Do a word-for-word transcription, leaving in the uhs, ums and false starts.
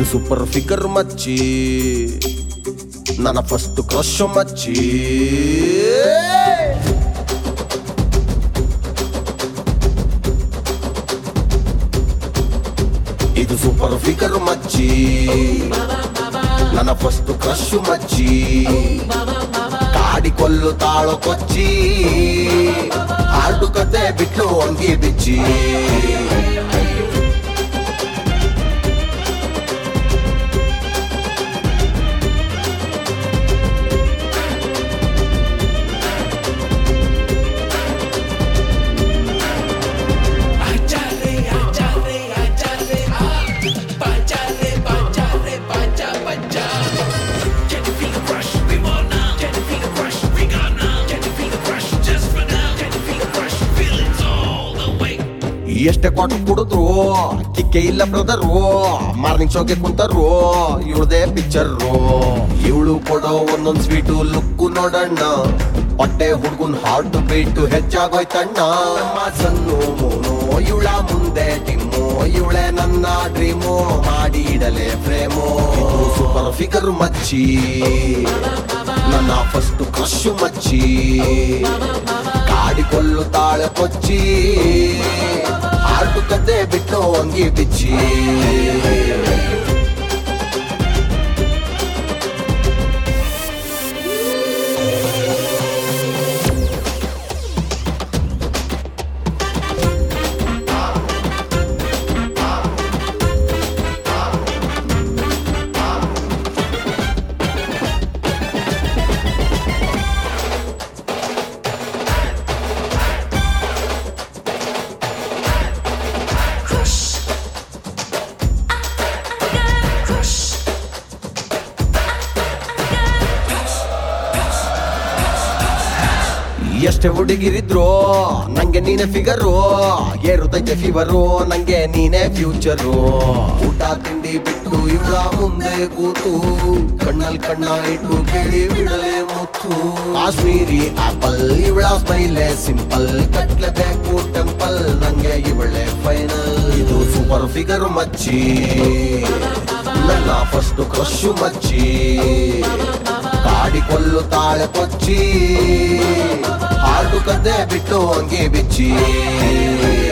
ಇದು super figure ಮಚ್ಚಿ, ನನ್ನ ಫಸ್ಟ್ ಕ್ರಶ್ ಮಚ್ಚಿ. ಇದು ಸೂಪರ್ ಫಿಗರ್ ಮಚ್ಚಿ, ನನ್ನ ಫಸ್ಟ್ ಕ್ರಶ್ ಮಚ್ಚಿ. ಕಾಡಿಕೊಲ್ಲು ತಾಳೋ ಕೊಚ್ಚಿ, ಹಾಡು ಕತೆ ಬಿಟ್ಟು ಅಂಗಿ ಬಿಚ್ಚಿ. ಎಷ್ಟೇ ಕೊಟ್ಟು ಕುಡಿದ್ರು ಕಿಕ್ಕೆ ಇಲ್ಲ ಬ್ರದರು, ಮಾರ್ನಿಂಗ್ ಶೋಗೆ ಕುಂತರು ಇವಳದೇ ಪಿಕ್ಚರು. ಇವಳು ಕೊಡೋ ಒಂದೊಂದ್ ಸ್ವೀಟು ಲುಕ್ಕು ನೋಡಣ್ಣ, ಹೊಟ್ಟೆ ಹುಡ್ಗುನ್ ಹಾರ್ಟ್ ಬೀಟು ಹೆಚ್ಚಾಗೋಯ್ತಣ್ಣ. ಸನ್ನು ಮೋನು ಇವಳ ಮುಂದೆ ಟಿಮ್ಮು, ಇವಳೆ ನನ್ನ ಡ್ರೀಮು, ಮಾಡಿ ಇಡಲೆ ಫ್ರೇಮು. ಸೂಪರ್ ಫಿಗರ್ ಮಚ್ಚಿ, ನನ್ನ ಫಸ್ಟ್ ಕ್ರಶ್ ಮಚ್ಚಿ. ಕಾಡಿಕೊಲ್ಲು ತಾಳೆ ಕೊಚ್ಚಿ, ಹಾಡು ಕತೆ ಬಿಟ್ಟು ಅಂಗಿ ಬಿಚ್ಚಿ. ಎಷ್ಟೇ ಹುಡುಗಿರಿದ್ರು ನಂಗೆ ನೀನೆ ಫಿಗರು, ಏರುತ್ತೈತೆ ಫೀವರು ನಂಗೆ ನೀನೆ ಫ್ಯೂಚರು. ಊಟ ತಿಂಡಿ ಬಿಟ್ಟು ಇವಳ ಮುಂದೆ ಕೂತು, ಕಣ್ಣಲ್ ಕಣ್ಣ ಇಟ್ಟು ಕೇಳಿ ಬಿಡಲೆ ಮುತ್ತು. ಕಾಶ್ಮೀರಿ ಆಪಲ್ ಇವಳ ಸ್ಮೈಲೆ ಸಿಂಪಲ್, ಕಟ್ಲೇಬೇಕು ಟೆಂಪಲ್ ನಂಗೆ ಇವಳೆ ಫೈನಲ್. ಇದು ಸೂಪರ್ ಫಿಗರ್ ಮಚ್ಚಿ, ನನ್ನ ಫಸ್ಟ್ ಕ್ರಶ್ ಮಚ್ಚಿ. ಕಾಡಿಕೊಲ್ಲು ತಾಳೆ ಕೊಚ್ಚಿ, ಹಾಡು ಕತೆ ಬಿಟ್ಟು ಅಂಗಿ ಬಿಚ್ಚಿ.